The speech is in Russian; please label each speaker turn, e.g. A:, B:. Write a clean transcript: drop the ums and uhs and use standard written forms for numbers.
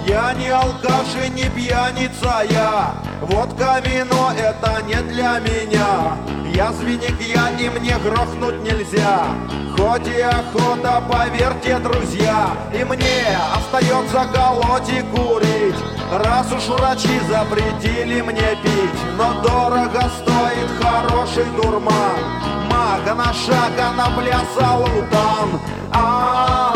A: Я не алкаш и не пьяница я, водка, вино — это не для меня. Я свинья, и мне грохнуть нельзя, хоть и охота, поверьте, друзья. И мне остается колоть и курить, раз уж врачи запретили мне пить. Но дорого стоит хороший дурман, мага на шаг, а на пляс салутан.